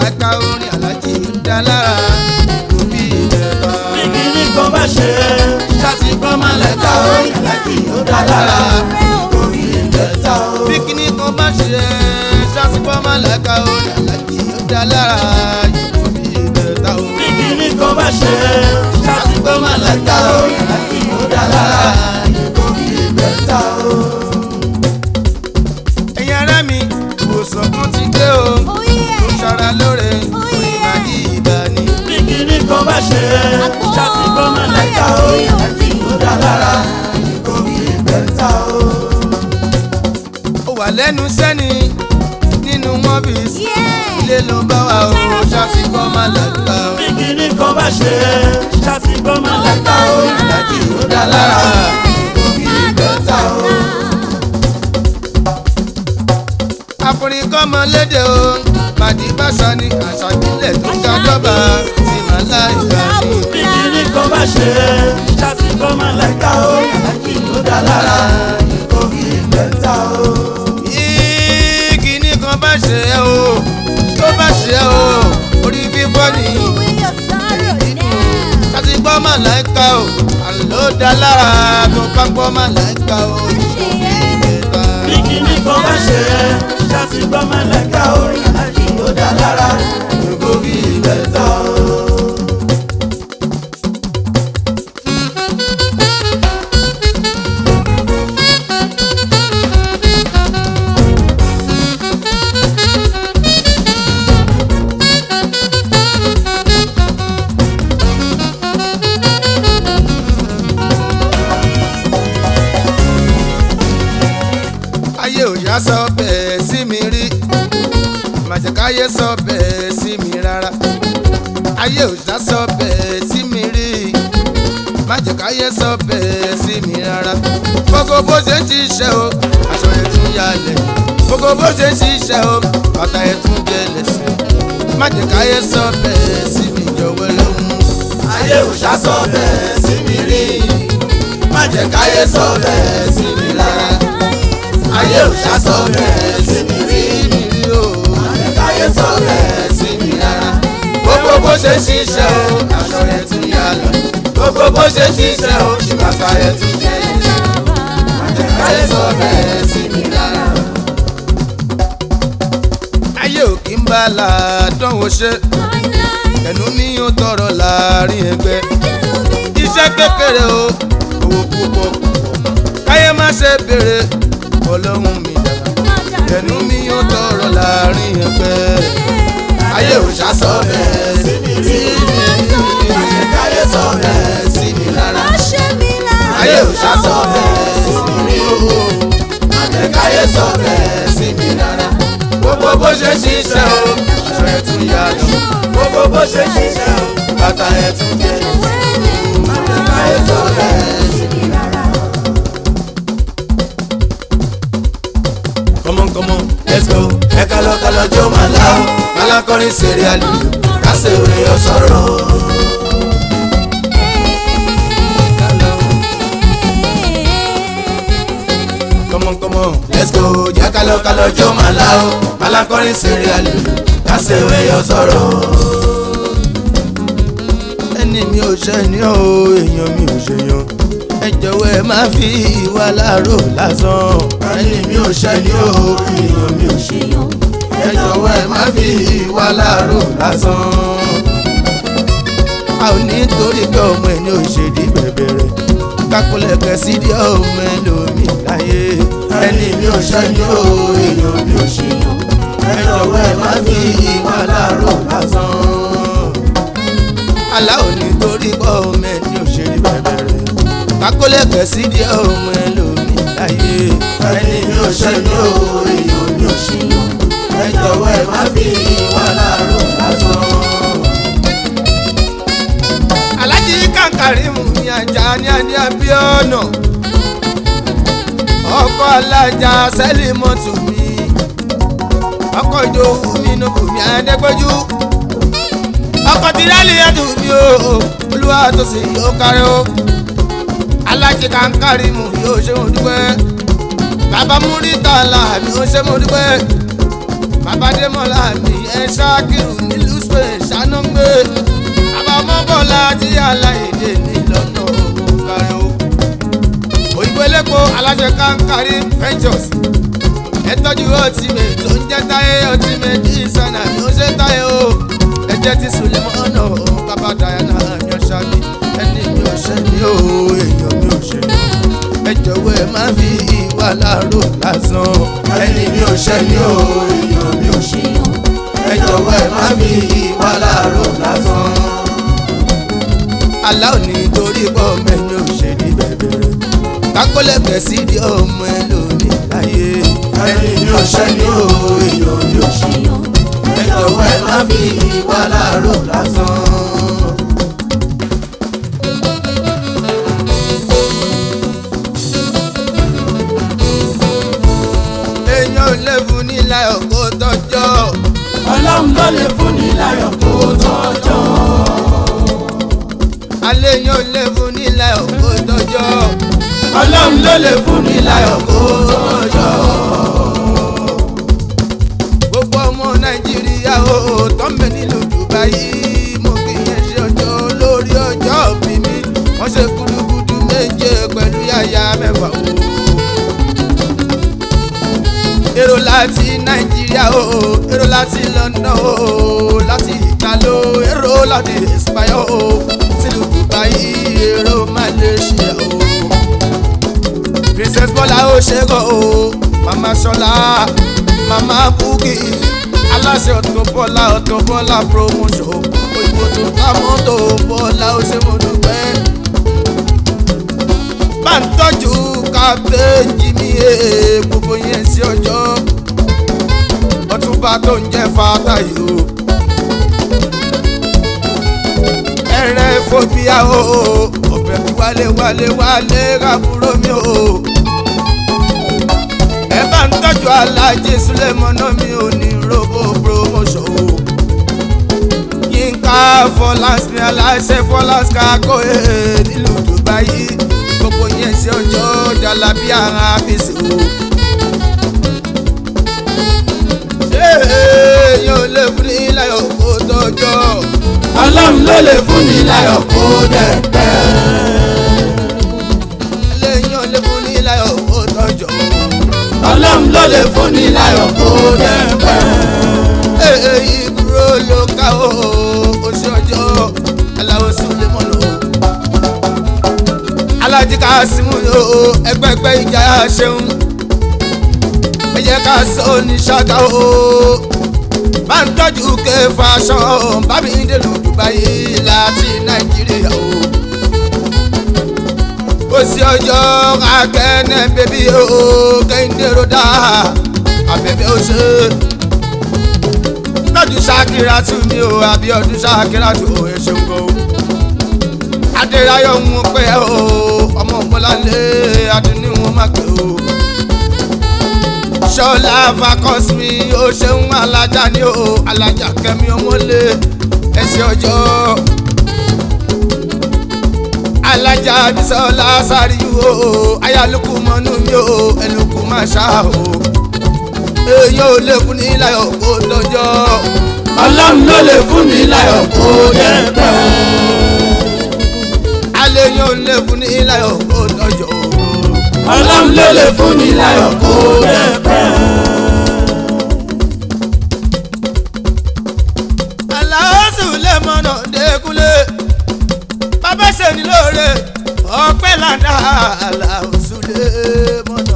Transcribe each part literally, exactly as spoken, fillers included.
màláìka orin alájí ó dá lára kò bí ìbẹ̀ta. bíkíní kan bá ṣe ṣàtìgbọ́ màláìka orin alájí ó dá lára kò bí ìbẹ̀ta o. bíkíní kan bá ṣe ṣàtìgbọ́ màláìka orin alájí ó dá lára kò bí ìbẹ̀ta o. bíkíní kan bá ṣe ṣàtìgbọ́ màláìka orin alájí ó dá lára kò bí ìbẹ̀ta o. ẹ̀yin ará mi ìwòsàn kan ti dé o tó ṣara lóore orin màjí ìbá ni. bíkíní kan bá ṣe ṣàtìgbọ́ màláìka orin alájí ó dá lára kò bí ìbẹ̀ta o. ó wà lẹ́nu sẹ́ni nínú ọ́fíìsì ilé ló bá wà ó ṣàtìgbọ́ màláìka o. bíkíní kan bá ṣe ṣàtìgbọ́ màláìka orin alájí ó dá lára kò bí ìbẹ̀ta o. àforíkọ́mọ lédè o màdí bàṣà ni àṣà ìbílẹ̀ tó ga dọ́gba sí màláìka ni. bíkíní kan bá ṣe ṣàtìgbọ́ màláìka orin alájí ó dá lára kò bí ìbẹ̀ta o. kíní kan bá ṣe ẹ́ o tó bá ṣe ẹ́ o orí fífọ́ ni láti gbọ́ màláìka o àlọ́ dá lára tó bá gbọ́ màláìka o ìṣòfin ìbẹ̀ta. bíkíní kan bá ṣe ṣàtìgbọ́ màláìka orin alájí ó dá lára kò bí ìbẹ̀ta o. ayé ò yá sọ bẹ́ẹ̀ sí mi rí màjẹ̀káyé sọ bẹ́ẹ̀ sí mi rárá ayé ò yá sọ bẹ́ẹ̀ sí mi rí màjẹ̀káyé sọ bẹ́ẹ̀ sí mi rárá gbogbo bó ṣe ń ṣiṣẹ́ o aṣọ yẹn tún yálẹ̀ gbogbo bó ṣe ń ṣiṣẹ́ o bàtà yẹn tún jẹ lẹ́sẹ̀ màjẹ̀káyé sọ bẹ́ẹ̀ sí mi jọ̀wọ́ lóhùn. ayé ò ṣá sọ bẹ́ẹ̀ sí mi rí májẹ̀káyé sọ bẹ́ẹ̀ sí mi rárá ayé ò ṣá sọ bẹ́ẹ̀ sí mi rí májẹ̀káyé sọ bẹ́ẹ̀ sí mi rárá gbogbo bó ṣe ń ṣiṣẹ́ o aṣọ yẹn tún yálẹ̀ gbogbo bó ṣe ń ṣiṣẹ́ o bàtà yẹn tún jẹ lẹ́sẹ̀ màjẹ̀káyé sọ bẹ́ẹ̀ sí mi rárá. ayé ò kí ń bá làádánwò ṣe ẹnu mi ò tọrọ láàrin ẹgbẹ́ iṣẹ́ kékeré o owó púpọ̀ káyé má ṣe béèrè ọlọ́run mi dára ẹnu mi ò tọrọ láàrin ẹgbẹ́ ayé ò ṣá sọ bẹ́ẹ̀ sí mi rí májẹ̀káyé sọ bẹ́ẹ̀ sí mi rárá ayé ò ṣá sọ bẹ́ẹ̀ sí mi rí májẹ̀káyé sọ bẹ́ẹ̀ sí mi rárá gbogbo bó ṣe ṣiṣẹ́ o aṣọ ẹ̀ tún yá lọ gbogbo bó ṣe ṣiṣẹ́ o bàtà ẹ̀ tún jẹ májẹ̀káyé sọ bẹ́ẹ̀ sí mi rárá. come on come on let's go ẹ kálọ kálọ jó máa la o alákọrin ṣeré àlù kásẹ̀ orin ọ̀sọ̀rọ̀. come on come on let's go jẹ́ kálọ kálọ jó máa la o alákọrin ṣeré àlù kásẹ̀ orin ọ̀sọ̀rọ̀. ẹni mi ò ṣe ni o èèyàn mi ò ṣe yan ẹ jọ̀wọ́ ẹ má fi ìwà láàárọ̀ lásán. ẹni mi ò ṣe ni o èèyàn mi ò ṣe yan ẹ jọ̀wọ́ ẹ má fi ìwà láàárọ̀ lásán. a ò ní torí pé ọmọ ẹni ò ṣe di bẹ̀bẹ̀rẹ̀ kákúlẹ̀ kẹsí di ọmọ ẹlòmíì láyé. ẹni mi ò ṣe ni o èèyàn mi ò ṣe yan ẹ jọ̀wọ́ ẹ má fi ìwà láàárọ̀ lásán. aláwo ní torí pé ọmọ ẹni ò ṣe di bẹ̀bẹ̀rẹ̀ kákólẹ̀ kẹ̀sí di ọmọ ẹlòmíì láyé. ẹni mi ò ṣe ní o èèyàn mi ò ṣe yan ẹ jọ̀wọ́ ẹ má fi ìwà láàárọ̀ lásán. Aláàjì Kankarimu ní ajá ní adé Abíọ́nà ọkọ alájà Sẹ́límọ́tù mi ọkọ ìjòwú mi nùkú mi Adépẹ́jú ọkọ tìrẹ́lì ẹ̀dùn mi o olúwa tó sì yóò kárí o. Aláàjì Kankarimu yóò ṣe mo dúpẹ́ bàbá Múrítàlá mi ò ṣe mo dúpẹ́ bàbá Démọ́lá ní ẹ Ṣákìrù nílùú Spain ṣànúgbé bàbá Mọ́bọ́lá tí aláìdè ní lọ́nà òkàrẹ́ o. òyìnbó elépo aláṣẹ Kankari Ventures ẹ tọ́jú ultimate tó ń jẹ́ Táyé ultimate designer ni ó ṣe Táyé o. ẹ jẹ́ ti Sulemọ́nà bàbá Diana mi ò ṣàmì ẹni mi ò ṣe mí o èèyàn mi ò ṣe mí. ẹ jọ̀wọ́ ẹ má fi ìwà láàárọ̀ lásán. ẹni mi ò ṣe mí o èèyàn mi ò ṣe mí. ẹ jọ̀wọ́ ẹ má fi ìwà láàárọ̀ lásán. aláwọ̀ nítorí pọ̀ mẹ́ni ò ṣe ní bẹ̀bẹ̀rẹ̀ kákólẹ́gbẹ̀ sí di ọmọ ẹ lónìí láyé. ẹni mi ò ṣe mí o èèyàn mi ò ṣe mí. ẹ jọ̀wọ́ ẹ má fi ìwà láàárọ̀ lásán. lè fún ní láyọ̀ kó tọ́jọ́. Ọlọ́run ló lè fún ní láyọ̀ kó tọ́jọ́. alẹ́ yóò lè fún ní láyọ̀ kó tọ́jọ́. Ọlọ́run ló lè fún ní láyọ̀ kó tọ́jọ́. gbogbo ọmọ Nàìjíríà o tọ́mẹ̀ nílùú Dubai mo kì í ṣe ọjọ́ lórí ọjọ́ bí mi wọ́n ṣe gudugudu méje pẹ̀lú yàyà mẹ́fà o. èrò láti Nàìjíríà o èrò láti London o láti Italo èrò láti Espagne o sílùú Dubai èrò Malaysia o. Princess Bọ́lá ó ṣẹ́gun o Mama Ṣọlá Mama Bukky aláṣẹ Auto Bola Auto Bola promotion òyìnbó tó ta mọ́tò Bọ́lá ó ṣe mo dúpẹ́. bá ń tọ́jú Captain Jimmy e gbogbo yẹn sí ọjọ́ Ọ̀túnba tó ń jẹ́ Fatayi o. ẹ̀rẹ́ fòbíà o ọbẹ̀ mi wálé wálé wálé àbúrò mi o. ẹ bá ń tọ́jú Aláàjì Sulemọ́nà mi ò ní robo promotion o. Yínká Fọláṣ mi aláṣẹ Fọláṣ kákó e nílùú Dubai gbogbo yẹn sí ọjọ́ Jalabi ara fèsì o. ṣé èèyàn lè fún ní láyọ̀ kó tọ́jọ́. Ọlọ́run ló lè fún ní láyọ̀ kó dẹ̀pẹ́. èèyàn lè fún ní láyọ̀ kó tọ́jọ́. Ọlọ́run ló lè fún ní láyọ̀ kó dẹ̀pẹ́. èyí kúrò ló ká o oṣù ọjọ́ Aláwo Sulemọ́nà o. Aláàjì Kásímù o ẹgbẹ́gbẹ́ ìjà ṣeun ẹ jẹ́ ká sọ ní Ṣáká o. bá ń tọ́jú ké fashion bá mi dèlù Dubai láti Nàìjíríà o. ó sì ọjọ́ akẹ́nẹ́ bébí o Kẹ́hìndé Ròdà abẹ́fẹ́ ó ṣe. tọ́jú Ṣakiratu mi o Abíọ́dún Ṣakiratu o ẹ ṣeun gan o. Adéráyọ̀ ń pẹ́ o ọmọ Bọ́láńlé Adúní wọn má pẹ́ o. Ṣọlá Fakọ́smi ó ṣeun alájà ní o alájà Kẹ́mi ọmọlé ẹsẹ̀ ọjọ́. alájà Bísọ́lá Sáríù o ayálùkù mọ́nú mi o ẹlùkù máa ṣá o. èèyàn ò lè fún ní láyọ̀ kó tọ́jọ́. Ọlọ́run ló lè fún ní láyọ̀ kó dẹ̀pẹ́. alẹ́ yóò lè fún ní láyọ̀ kó tọ́jọ́. Ọlọ́run ló lè fún ní láyọ̀ kó dẹ̀pẹ́. Aláwo Sulemọ́nà Dékúnlé bàbá ṣe ní lóore ọpẹ́ lànà Aláwo Sulemọ́nà.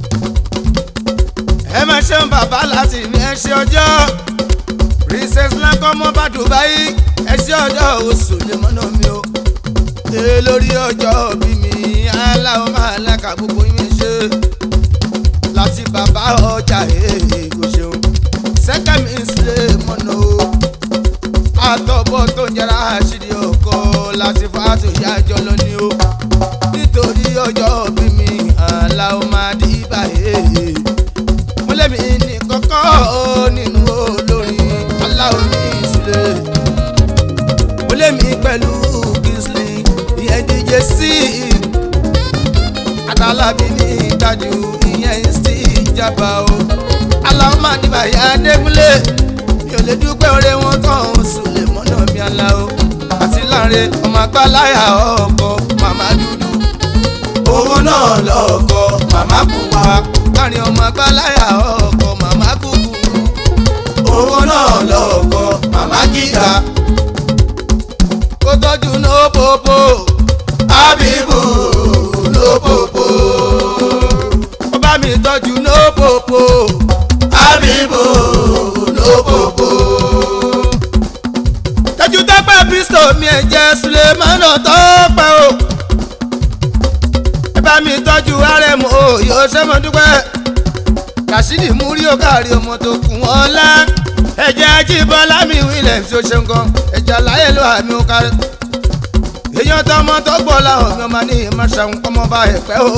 ẹ máa ṣeun bàbá láti rí ẹ ṣe ọjọ́ Princess Lankan mọ́ bá Dubai ẹ ṣe ọjọ́ Sulemọ́nà mi o. ẹ lórí ọjọ́ bí mi Aláwo máa lákà gbogbo yín ṣe láti bàbá ọjà èèkó ṣeun Sẹ́kẹ̀mí Sulemọ́nà o. àtọ̀bọ̀ tó ń jẹ́ra àṣírí ọkọ̀ láti fàtò yájọ́ lónìí o. nítorí ọjọ́ bí mi Aláwo máa dì báyìí. mo lé mi ní kọ́kọ́ nínú olórin Aláwo ní ìsúlẹ̀. mo lé mi pẹ̀lú Kingsley ìyẹn D J C. Àtàlábí ní ìtajú ìyẹn sí ìjàmbá o. aláwọ̀ máa ní bàyá Adékúnlé mi ò lè dúpẹ́ oore wọn tán Sùlẹ̀ mọ́nà mi aláwọ̀ àti láàrin ọmọ àgbáláyà ọkọ̀ màmá dúdú owó náà lọ́kọ̀ màmá pupa láàrin ọmọ àgbáláyà ọkọ̀ màmá kúkúrú owó náà lọ́kọ̀ màmá gíga kó tọ́jú nóbòbò Habibu nóbòbò ó bá mi tọ́jú nóbòbò Habibu nóbòbò. tọ́jú tọ́pẹ́ bísọ̀ mi ẹ̀jẹ̀ Sulemana tọ́pẹ́ o ẹ bá mi tọ́jú Arẹ̀mú o yóò ṣe mọ́ dúpẹ́ Kàṣídì múrí ó kárí ọmọ tó kún wọn lá ẹ̀jẹ̀ Ajíbọ́lá mi Williams ó ṣe nǹkan ẹ̀jẹ̀ aláyẹ̀ ló àmì ó kárí èèyàn tọmọ tó gbọ́ làwọn mi ọmọ ní ìmọ̀ṣàwọn ọmọ bá ẹ̀pẹ́ o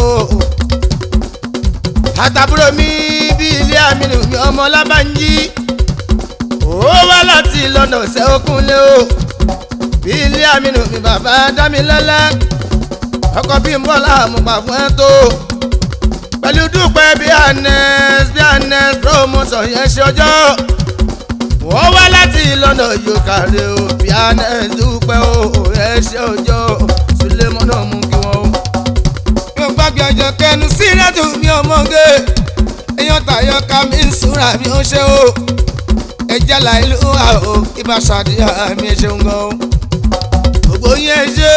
àtàbúrò mi bí ilé àmínú mi ọmọ Lábánjí ó wá láti London ṣe Òkúnlé o bí ilé àmínú mi bàbá Dámilọ́lá ọkọ bí n bọ́ láàmú pa fún ẹ tó pẹ̀lú dúpẹ́ bí anes bí anes promotion yẹn ṣe ọjọ́ wọ́n wá láti London yóò kárí o bí anes dúpẹ́ o ẹ ṣe ọjọ́ Sulemana mú kí wọ́n o. mi ò gbàgbé ọjọ́ kẹnu sírẹ́tù mi ò mọ̀gẹ́ èèyàn tàyọ̀ ká mi ń súnra mi ò ṣe o ẹjẹ́ láìlú wa o ibà ṣàdíyà mi ṣeun gan o gbogbo yẹn ṣe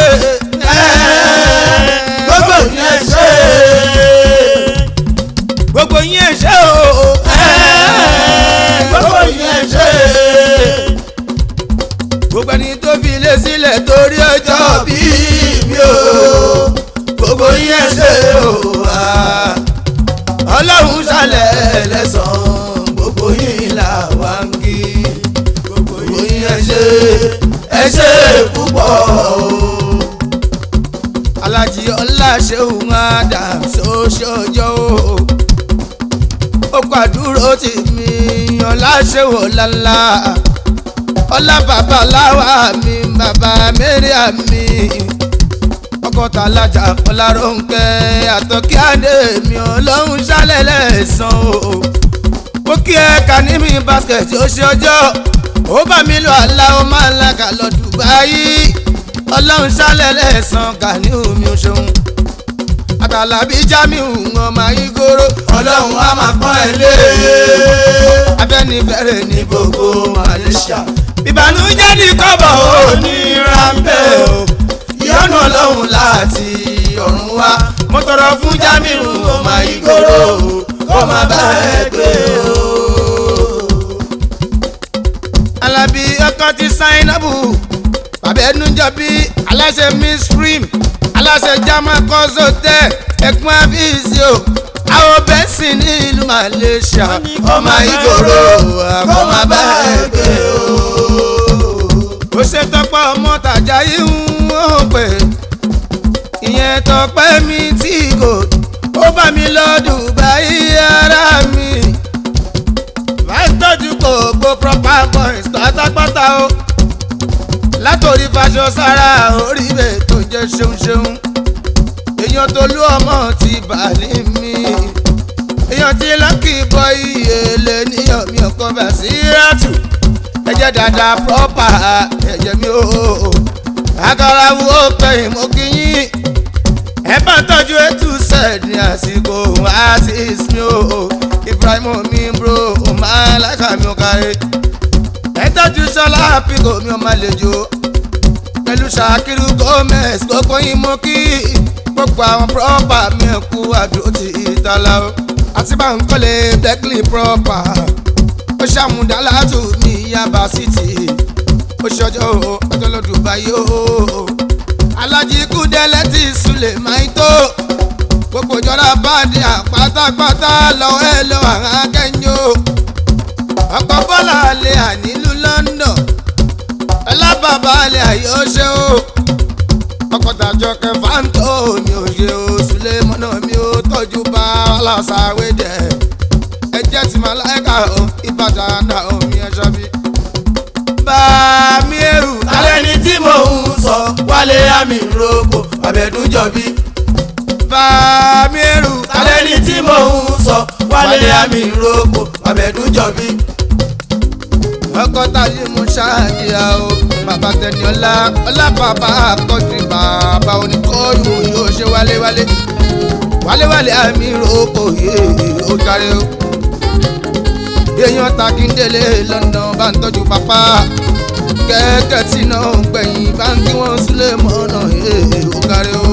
gbogbo yẹn ṣe gbogbo yẹn ṣe o gbogbo yẹn ṣe gbogbo ẹni tó fi ilé sílẹ̀ torí ọjọ́ bí mi ò gbogbo yẹn ṣe o Ọlọ́run ṣàlẹ̀ lẹ́sàn-án gbogbo yín là wá ń kí gbogbo yín ẹ ṣe ẹ ṣe púpọ̀ o. Aláàjì Ọláṣẹ́hùn Adams ó ṣe ọjọ́ o ó pàdúró tì mí Ọláṣẹ́hùn ọ̀làlá ọlá babaláwa mi bàbá Mariam mi ọkọ̀ tàlájà Ọlárónkẹ́ àtọ́kí adé mi Ọlọ́run ṣálẹ̀ lẹ́sàn o ó kí ẹ Kanimi basket ó ṣe ọjọ́ ó bá mi lọ àlá ó máa ń làkà lọ Dubai Ọlọ́run ṣálẹ̀ lẹ́sàn Ganiu mi ò ṣeun Àtàlàbí Jamiu ọmọ Igoro Ọlọ́run á máa pọ́n ẹ lé Afẹ́nifẹ́re ní gbogbo Malaysia ìbànújẹ́ ní kọ́bọ̀ ó ní ráńpẹ́ o ìyọ́nú Ọlọ́run láti ọ̀run wá mo tọrọ fún Jamiu ọmọ Igoro kó má bá ẹ gbé o. Alábí ọkọ ti Sainabu bàbá ẹnu jọbí aláṣẹ Miss Prim aláṣẹ jama kọ́sọ̀tẹ̀ ẹ̀gbọ́n àfíìsì o àwọn bẹ́ẹ̀sì ní ìlú Malaysia ọmọ Igoro kó má bá ẹ gbé o. ó ṣe tọpẹ́ ọmọ tàjà yìí ń hàn pé ìyẹn tọpẹ́ mi tí kò ó bá mi lọ Dubai ara mi láì tọ́jú gbogbo proper points pátápátá o látòrí faṣọ sára orí ibẹ̀ tó jẹ́ ṣeun ṣeun èèyàn tó lú ọmọ ti bàálí mi èèyàn tí lọ́kì bọ iye lè níyàn mi ọkọ bá sí rátù ẹ̀jẹ̀ dáadáa proper ẹ̀jẹ̀ mi ò àkàrà wo pẹ̀yìn mo kí yín ẹ bá tọ́jú ètò sẹ́ẹ̀d ní àsìkò àti ìsinmi o Ibrahim mi bro máa láìka mi ò kárí ẹ tọ́jú Ṣọlá Píkò mi ò máa lè jò pẹ̀lú Ṣàkírù Gomez gbogbo yín mo kí gbogbo àwọn proper mi kú àdúró ti ìtàlá o àti Bánkọ́lé Beckley proper ó ṣàmúdálá tù ní Yaba City ó ṣọjọ́ ọjọ́ lọ́dún báyìí o Alájí Kúdẹ́lẹ́ ti Sùlẹ̀ máa ń tó gbogbo ìjọra báàdì àpátápátá lọ́wọ́ ẹ lọ́wọ́ àwọn akẹ́yìn o ọkọ̀ Bọ́lá alẹ́ ànílù London ọlábàbà alẹ́ àyọ̀ṣe o ọkọ̀ tàjọ kẹfà ń tó mi ò ṣe o Sulemana mi ò tọ́jú bá ọlọ́sàwédẹ̀ ẹjẹ́ tí màláìka o Ìbàdàn náà omi ẹ̀ṣọ́ bí. bá mi ẹrù alẹ́ ni tí mò ń sọ Wálé àmì rògbò Àbẹ̀dúnjọbí. bá mi ẹrù alẹ́ ni tí mò ń sọ wálé àmì ìrókò ọ̀bẹ̀dún jọ̀bí. ọkọ tàyé mo ṣáàdìyà o bàbá tẹni ọlá ọlá bàbá àkọ́jú bàbá oníkọ́yù yóò ṣe wálé wálé wálé wálé àmì ìrókò yéé ó kárí o. èèyàn Takíndélé London bá ń tọ́jú pápá kẹ́kẹ́ tí náà ń gbẹ̀yìn bá ń kí wọ́n sílé mọ́nà yéé ó kárí o.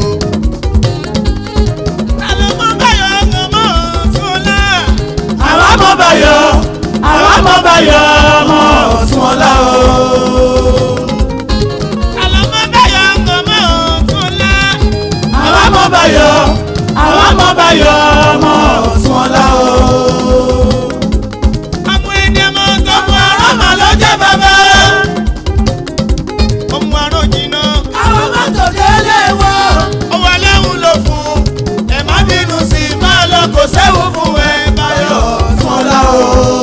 àwa mọ̀ báyọ̀ àwa mọ̀ báyọ̀ ọmọ ọ̀tún ọlá o. àwa mọ̀ báyọ̀ ọmọ ọ̀tún ọlá. àwa mọ̀ báyọ̀ àwa mọ̀ báyọ̀ ọmọ ọ̀tún ọlá o. àwọn ènìyàn mọ̀ gbogbo ọ̀rọ̀ mà ló jẹ́ bàbá. ọmọ àrùn jìnnà. àwọn mọ́tò délé wọ. ọwọ́ aléwu ló fún ẹ má bínú sí i má lọ kò séwu fún ẹ báyọ̀ ọ̀tún ọlá o.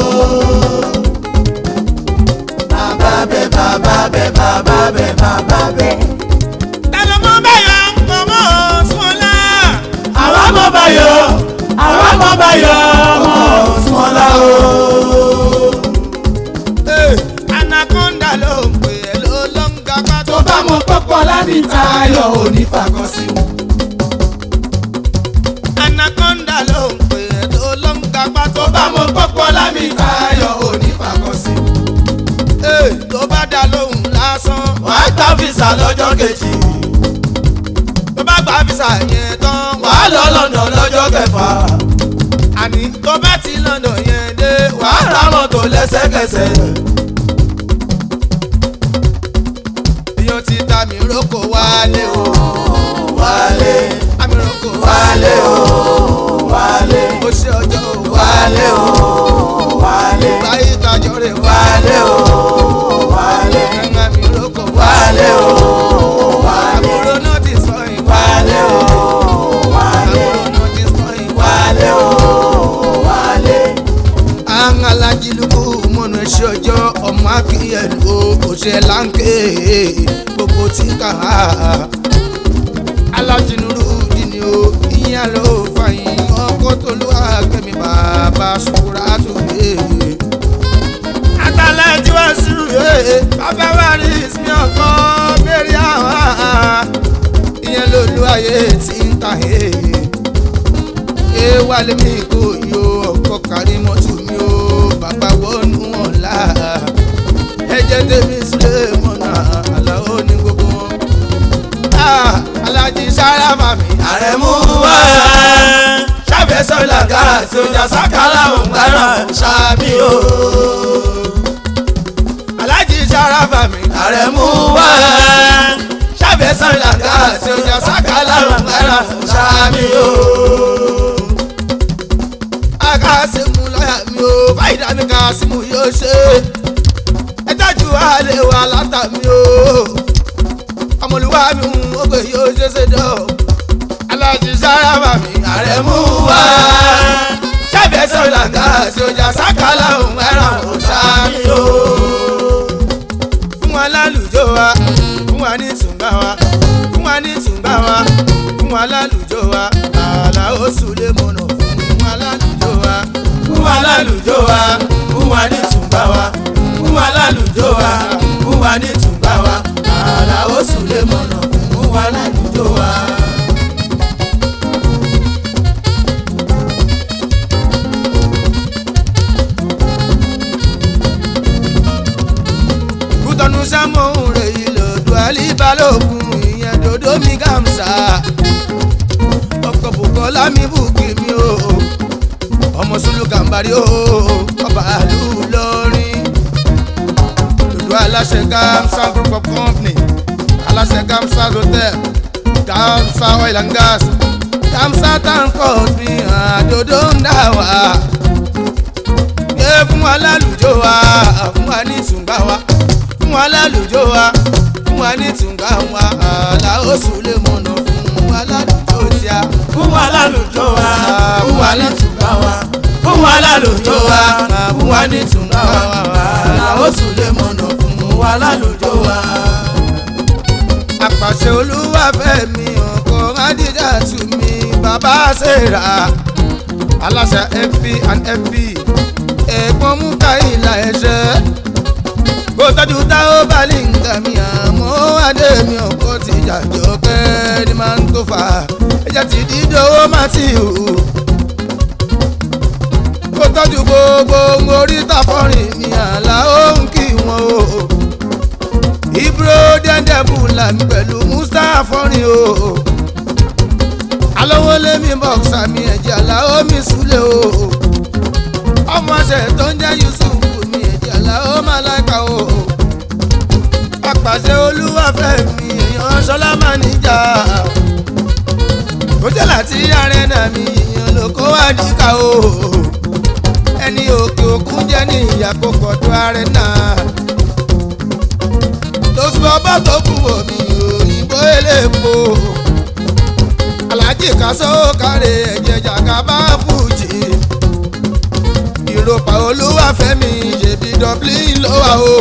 bàbá bẹ bàbá bẹ bàbá bẹ bàbá bẹ. tẹ̀lé mọ́ báyọ̀ mọ́mọ́ ọ̀tún ọlá. àwa mọ̀ báyọ̀ àwa mọ̀ báyọ̀ ọmọ ọ̀tún ọlá o. Anaconda ló ń pè é ló ló ń ga pá tó bá mọ pọ́pọ́ láti tayọ̀ òní fàkọsí. Anaconda ló ń pè é ló ló ń ga pá tó bá mọ pọ́pọ́ láti tayọ̀ òní fàkọsí. tó bá dá lóhùn lásán. wàá gba fìsà lọ́jọ́ kejì. tó bá gba fìsà yẹn tán. wàá lọ London lọ́jọ́ kẹfà. àní tó bá ti London yẹn dé. wàá ra mọ́tò lẹ́sẹ̀kẹsẹ̀. èèyàn ti ta mi roko wálé o. wálé. àmì roko wálé o. wálé. ó ṣe ọjọ́ o. wálé o. wálé. báyìí tajọ́ rẹ̀ wálé o. wálé. ẹ̀ńgá mi roko wálé o. wálé. àbúrò náà ti sọ yìí. wálé o. wálé. àbúrò náà ti sọ yìí. wálé o. wálé. àwọn alájílùkù mọ̀nà ẹ̀ṣẹ̀ ọjọ́ ọmọ akínyẹ̀lú òṣè láǹkè gbogbo tí ká alájínúrú dìní o ìyẹn ló fàyìn ọkọ tó lù àgbẹ̀mí bàbá ṣùkúrà tó lé àtàlẹ́jú ẹ̀sìn bàbá wa rí ìsinmi ọkọ bẹ́ẹ̀rẹ̀ àwọn ìyẹn ló lu ayé tí ń ta ẹ wálé mi kò yọ ọkọ kárí mọ́tò mi o bàbá wọnú ọ̀la ẹ̀jẹ̀ tèmi sílẹ̀ mọ́nà àlàó ní gbogbo alájí sáráfà mi. àrẹ̀mú wá ṣàfẹ́sọ̀ làgàrà tí ó jà sákàlà òǹkàrà ṣáàbí o. alájí sáráfà mi. àrẹ̀mú wá ṣàfẹ́sọ̀ làgàrà tí ó jà sákàlà òǹkàrà ṣáàbí o. akásímù lọ́yà mi o fáyidá mi kásímù yóò ṣe ẹ tọ́jú àlè wa látà mi o ọmọlúwa mi ń ọgbẹ́ yóò ṣe ṣe dọ́ alájí sáráfà mi. àrẹ̀mú wá ṣàfẹ́sọ̀ làgàrà tí ó jà sákàlà òǹkàrà ṣáàbí o. fún wa lálùjọ wa fún wa ní tùǹbà wa fún wa ní tùǹbà wa fún wa lálùjọ wa Àlàó Sulemona fún wa lálùjọ wa fún wa lálùjọ wa fún wa ní tùǹbà wa fún wa lálùjọ wa fún wa ní tùǹbà wa Àlàó Sulemona fún wa lálùjọ wa. kútọ́nù sámọ̀ rẹ̀ ìlọ̀dọ̀ alíbalógun ìyẹn dòdò mi gàmsà ọkọ̀ Bùkọ́lá mi bùkì mi o ọmọ Sùlù Gàmbàrí o ọba àlù lọ́rin dòdò aláṣẹ Gamsa group of company aláṣẹ Gamsa hotel Gamsa oil and gas Gamsa transport mi àdòdò ń dà wá fún wa lálùjọ wa fún wa ní tùǹgbà wa fún wa lálùjọ wa fún wa ní tùǹgbà wa Àlàó Sulemona fún wa lálùjọ tíá. fún wa lálùjọ wa fún wa ní tùǹgbà wa fún wa lálùjọ wa fún wa ní tùǹgbà wa Àlàó Sulemona fún wa lálùjọ wa. àpàṣẹ Olúwafẹ́mi ọkọ Adíjàtù mi bàbá ṣèrà aláṣà F P and F P ẹ̀gbọ́n mú káyìlá ẹ̀ṣẹ́ kó tọ́jú táwọn balẹ̀ ń gà mí àmọ́ adé mi ọkọ̀ ti jàjọ kẹ́ ni máa ń tó fà ẹ̀jẹ̀ ti dídò owó má ti hù kó tọ́jú gbogbo oríta fọ́rin mi àlà òun kí wọ́n o Ibro dẹ́ndẹ́bù làmì pẹ̀lú Mustapha fọ́rin o alówó lémi bọ́ksà mi ẹ̀jẹ̀ àlàó mi súlẹ̀ o ọmọ ṣẹ̀ tó ń jẹ́ Yusuf mi ẹ̀jẹ̀ àlàó Màláíkà o apàṣẹ Olúwafẹ́ mi èèyàn Ṣọlá Máníjà ó jẹ́ láti arẹ́nà mi èèyàn ló kó wá níkà o ẹni òkè òkun jẹ́ ní ìyàkókò tó arẹ́nà tó fi ọbọ̀ tó kú omi òyìnbó elépo Aláàjì Kásó kárẹ̀ ẹ̀jẹ̀ Jàgàbá Fújì ìrọ̀pá Olúwafẹ́ mi ṣèbí Dublin ló wà o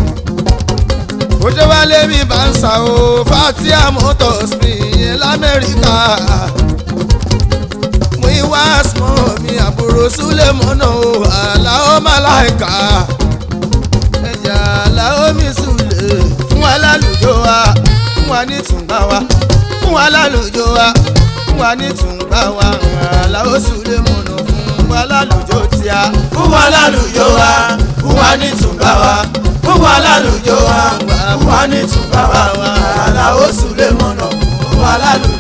ó ṣe wálé mi bá ń sà o Fatia Motors mi yẹn l'Amẹ́ríkà mú ìwá small mi àbúrò Súlẹ̀mọ́nà o Àlàó Màláíkà ẹ̀jẹ̀ Àlàó mi Súlẹ̀ fún alálùjọ wa fún wa ní tùǹgbà wa fún alálùjọ wa fún wa ní tùǹgbà wa Àlàó Súlẹ̀mọ́nà fún alálùjọ tíá fún wa lálùjọ wa fún wa ní tùǹgbà wa fún wa lálùjọ wa fún wa ní tùǹgbà wa Àlàó Súlẹ̀mọ́nà fún wa lálùjọ.